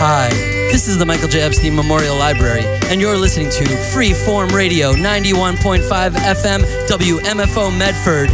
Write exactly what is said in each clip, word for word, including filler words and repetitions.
Hi, this is the Michael J. Epstein Memorial Library, and you're listening to Freeform Radio, ninety-one point five F M, W M F O Medford.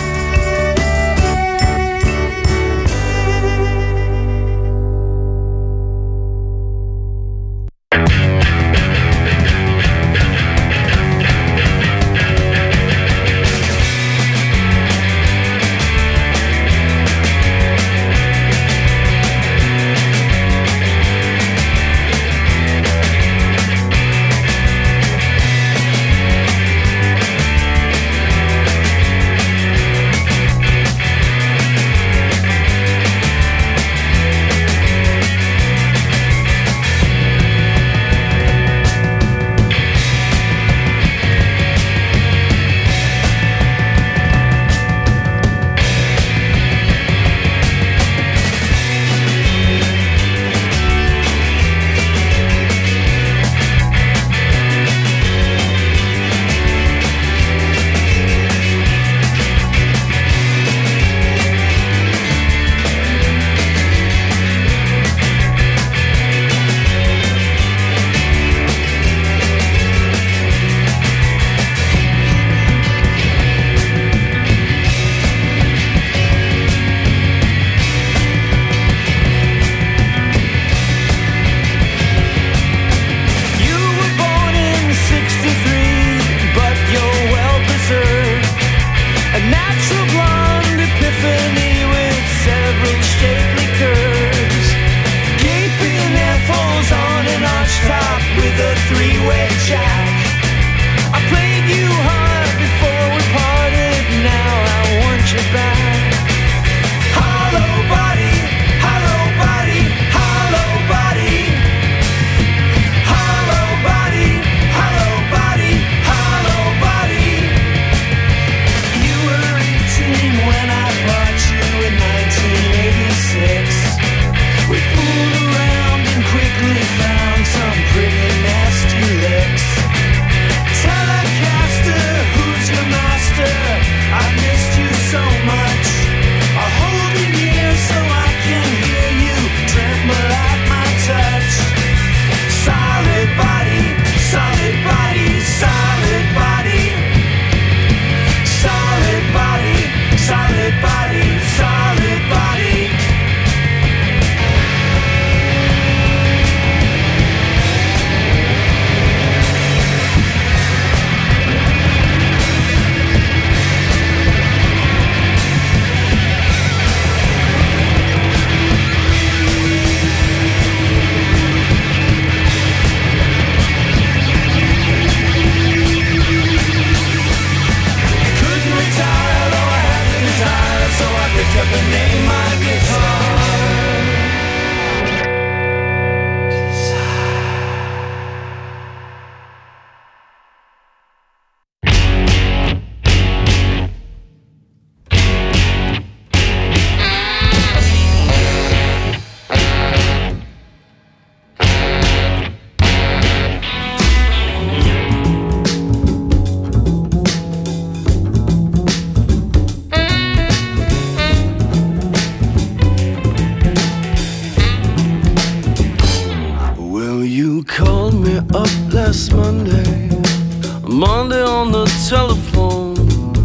Monday on the telephone,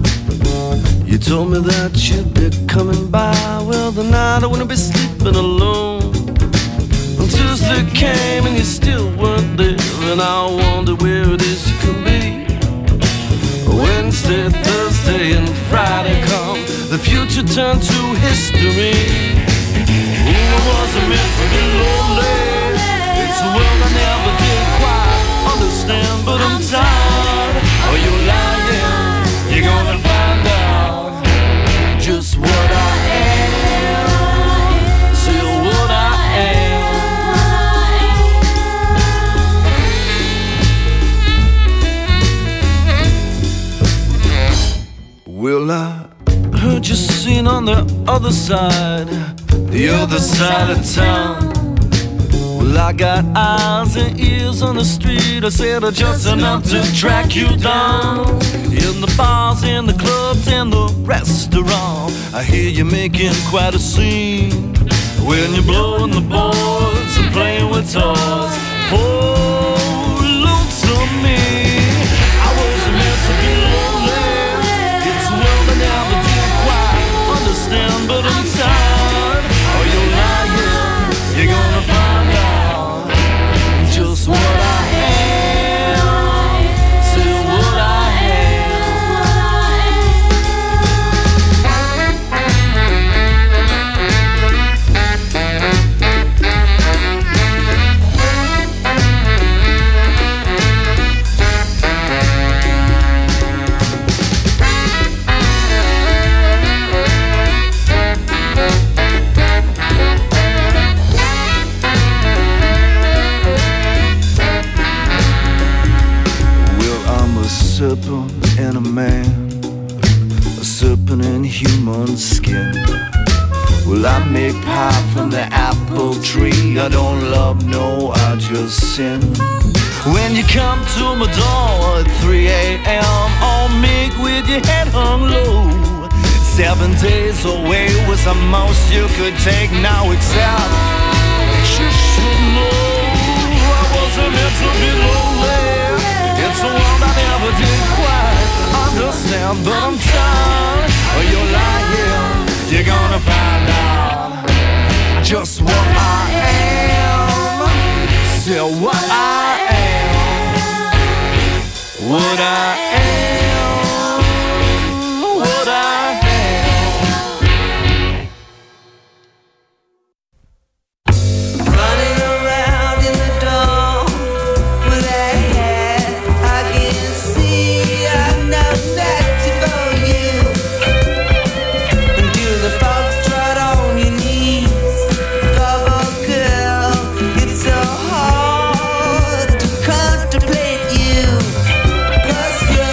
you told me that you'd be coming by. Well, the night I wouldn't be sleeping alone. And Tuesday came and you still weren't there, and I wondered where it is you can be. Wednesday, Thursday, and Friday come, the future turned to history. Ooh, I wasn't meant to be lonely. It's a world I never did quite understand, but I'm tired. Oh, you're lying. You're gonna find out just what I am. Still what I am. Well, I heard you seen on the other side, the other side of town. Well, I got eyes and ears on the street. I said uh, just enough to track you down. In the bars, in the clubs, in the restaurant, I hear you making quite a scene when you're blowing the boards and playing with serpent in a man, a serpent in human skin. Well, I make pie from the apple tree. I don't love, no, I just sin. When you come to my door at three a m, all meek with your head hung low. Seven days away was the most you could take. Now it's out. You should know I wasn't meant to be lonely. It's a world I never did quite understand, but I'm tired of your lying. You're gonna find out just what I am. Still what I am. What I am. What I am. Contemplate you, 'cause you're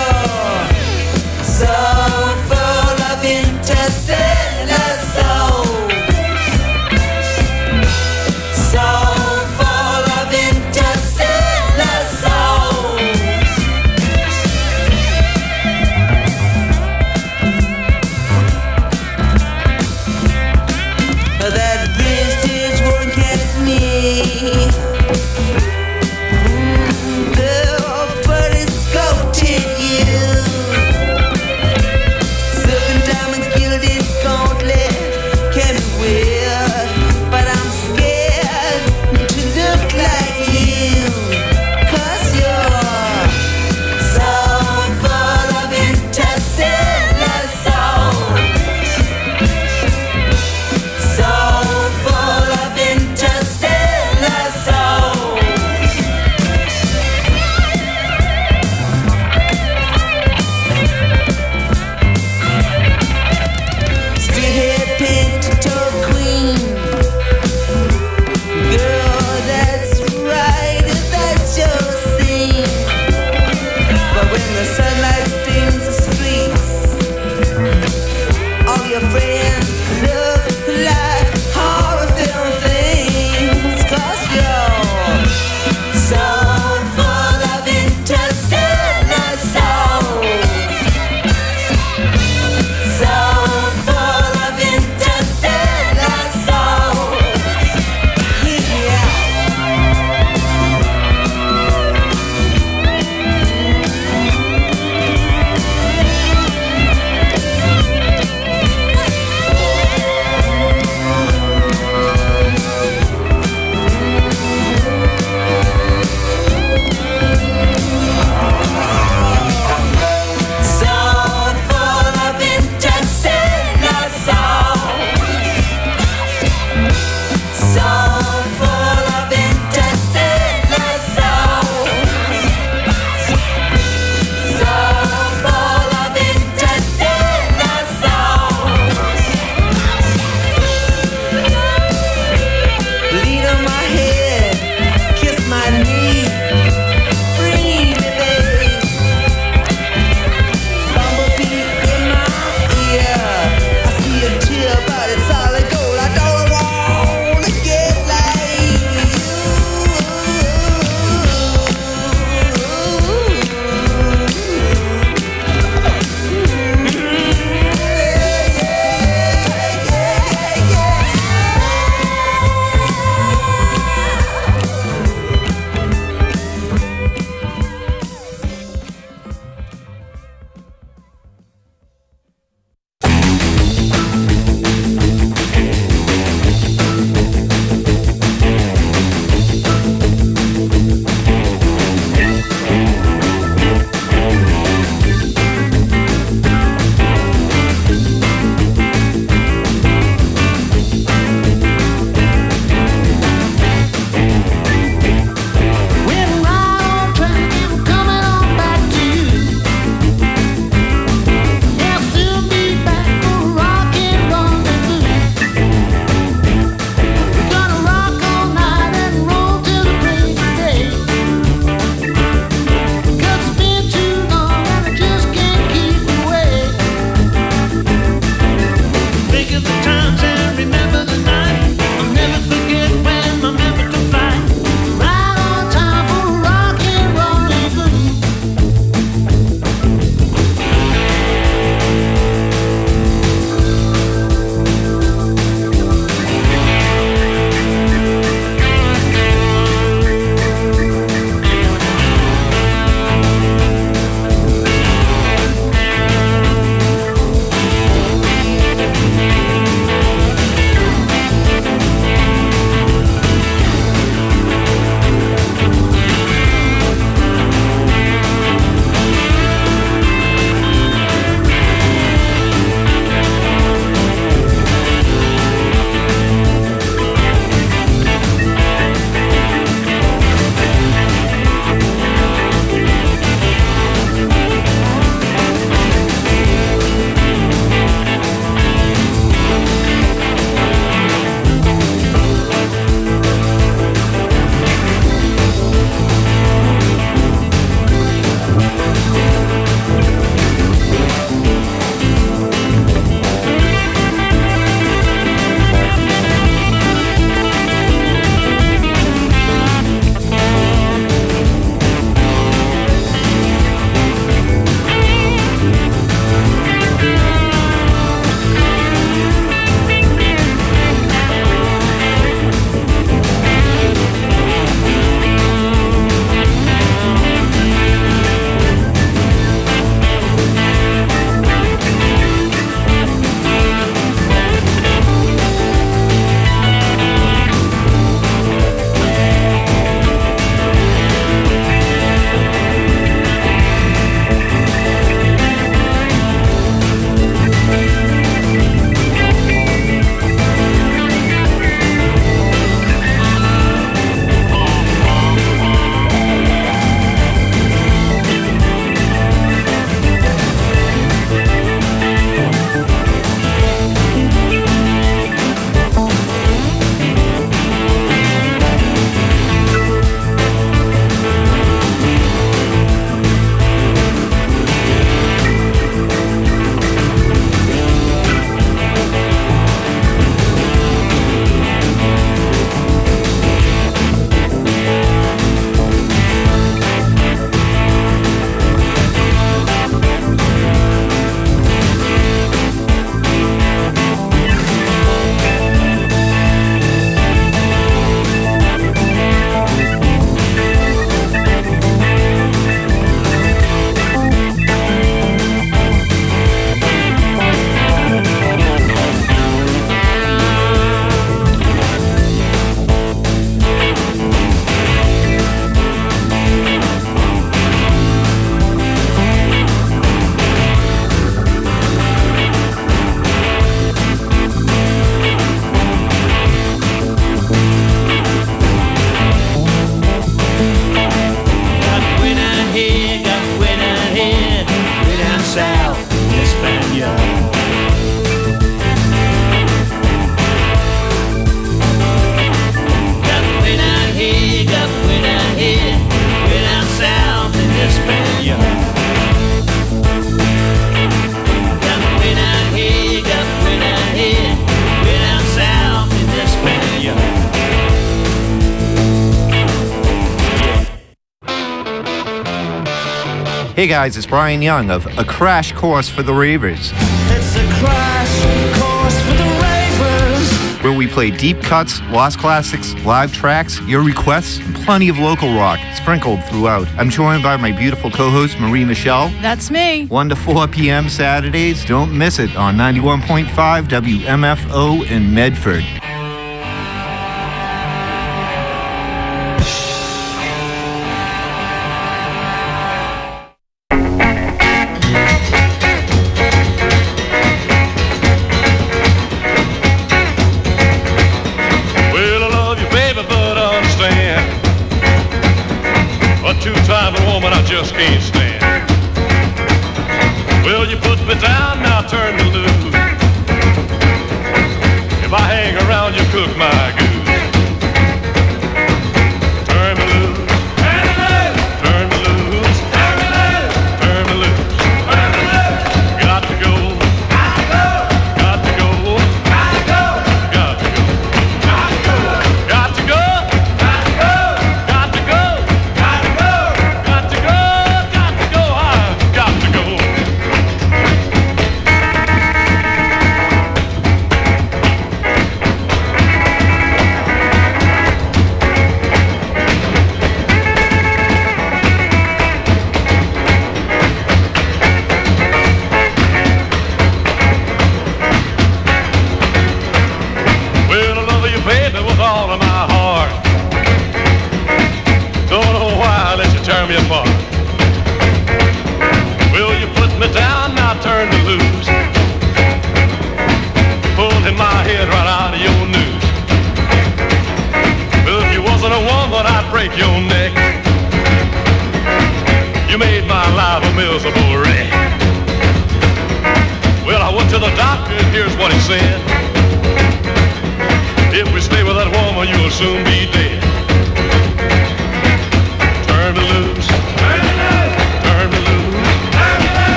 Hey guys, it's Brian Young of A Crash Course for the Ravers. It's a crash course for the Ravers, where we play deep cuts, lost classics, live tracks, your requests, and plenty of local rock sprinkled throughout. I'm joined by my beautiful co-host, Marie Michelle. That's me. one to four p.m. Saturdays. Don't miss it on ninety-one point five W M F O in Medford.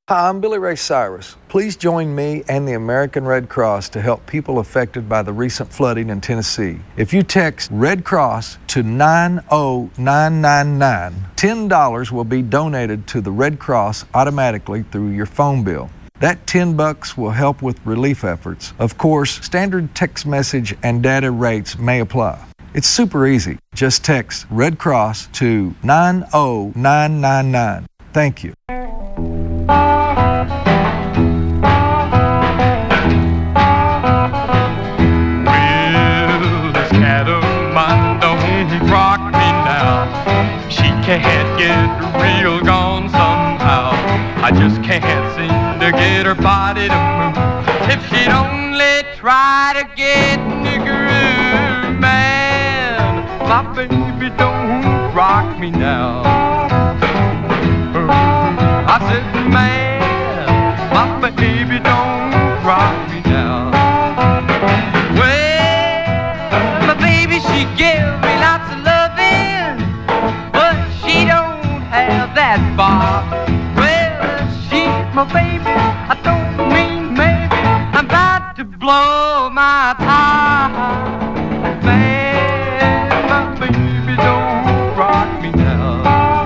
Hi, I'm Billy Ray Cyrus. Please join me and the American Red Cross to help people affected by the recent flooding in Tennessee. If you text Red Cross to nine oh nine nine nine, ten dollars will be donated to the Red Cross automatically through your phone bill. That ten bucks will help with relief efforts. Of course, standard text message and data rates may apply. It's super easy. Just text Red Cross to nine oh nine nine nine. Thank you. Well, this cat of mine don't rock me now. She can't get real gone somehow. I just can't seem to get her body to move. If she'd only try to get in the groove, man, my baby don't rock me now. I said, man, my baby don't rock me now. Well, my baby, she give me lots of loving, but she don't have that bob. Well, she's my baby, I don't mean maybe, I'm about to blow my top. Man, my baby don't rock me now.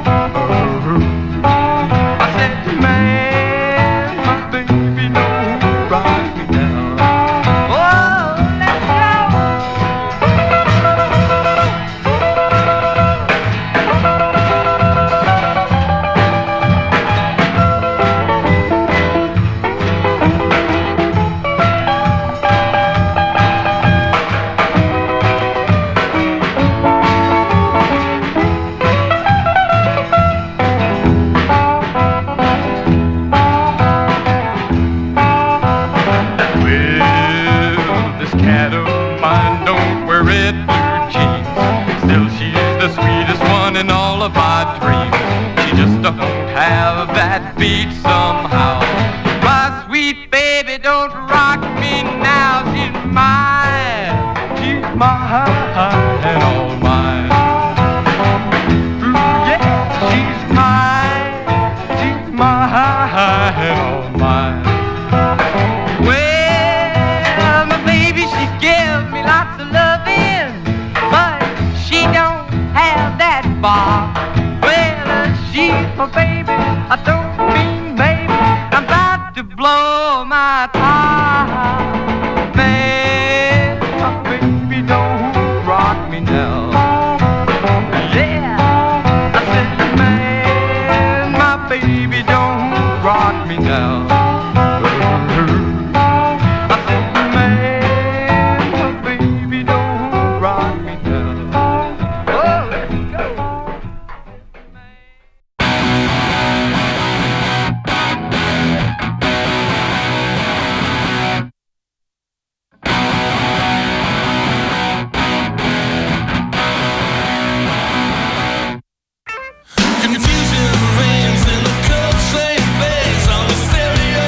Beat somehow. My sweet baby don't rock me now. She's mine, she's mine and all mine. Ooh, yeah, she's mine, she's mine and all mine. Well, my baby, she gives me lots of loving, but she don't have that bar. Well, she's my baby, I don't blow my top. Man, my baby don't rock me now. Yeah, I said, man, my baby don't rock me now. I said, man, my baby don't rock me now. Oh, let's go. Confusion reigns in the cold same face on the stereo.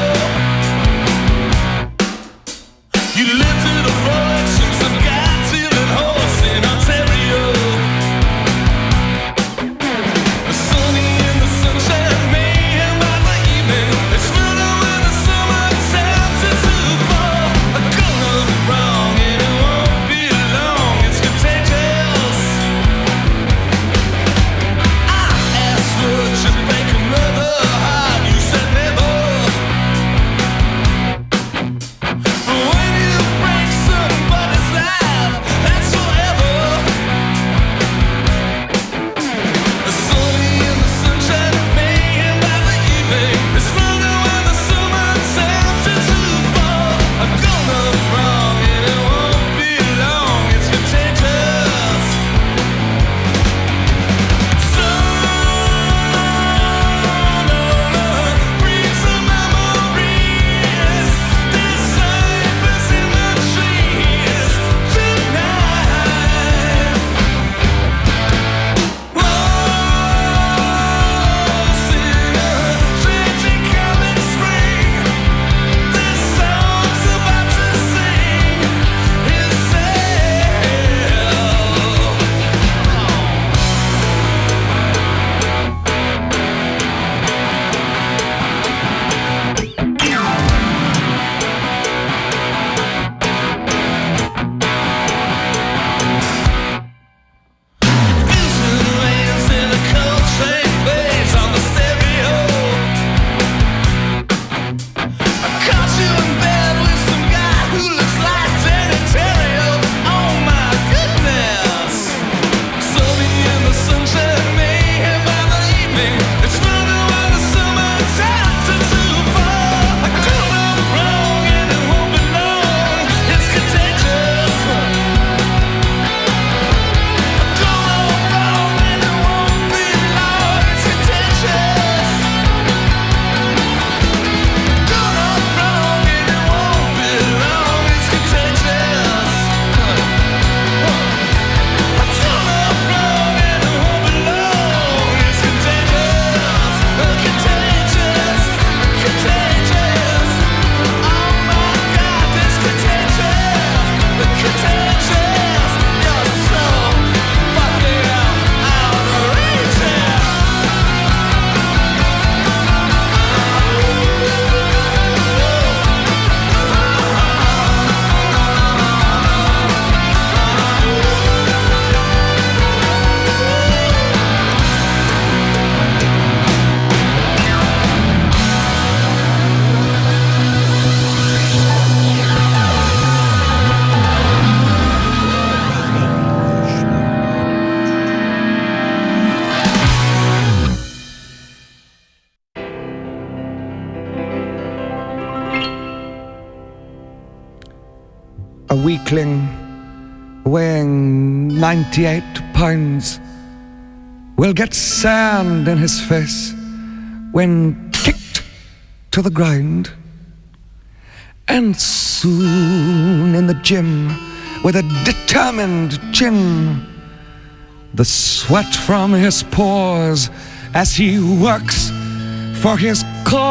a weakling weighing ninety-eight pounds will get sand in his face when kicked to the ground. And soon in the gym, with a determined chin, the sweat from his pores as he works for his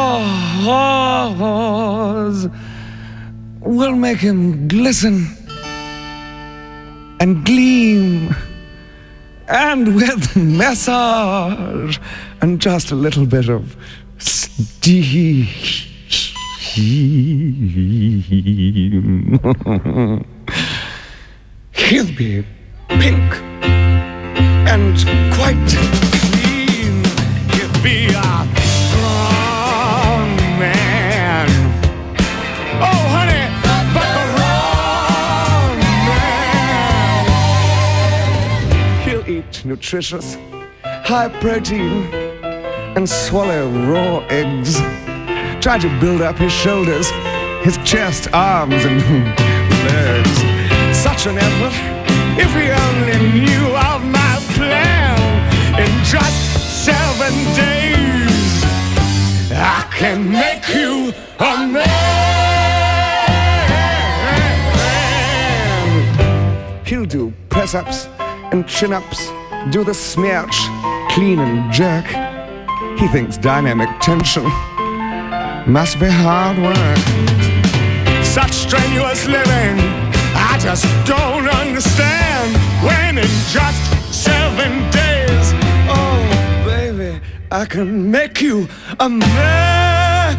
cause will make him glisten and gleam, and with massage and just a little bit of steam, he'll be pink and quite clean. He'll be a strong man. Oh, honey, but the wrong man. He'll eat nutritious, high protein, and swallow raw eggs. Try to build up his shoulders, his chest, arms, and legs. Such an effort, if he only knew of my plan. In just seven days, I can make you a man. He'll do press-ups and chin-ups, do the smirch, clean and jerk. He thinks dynamic tension must be hard work. Such strenuous living, I just don't understand. When in just seven days, oh baby, I can make you a man.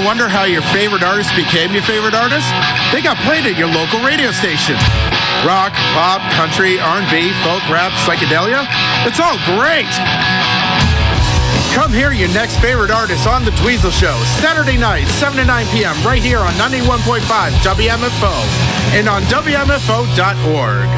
wonder how your favorite artist became your favorite artist? They got played at your local radio station. Rock, pop, country, R and B, folk, rap, psychedelia. It's all great. Come hear your next favorite artist on The Dweezil Show, Saturday night, seven to nine p.m. right here on ninety-one point five W M F O and on W M F O dot org.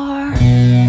are.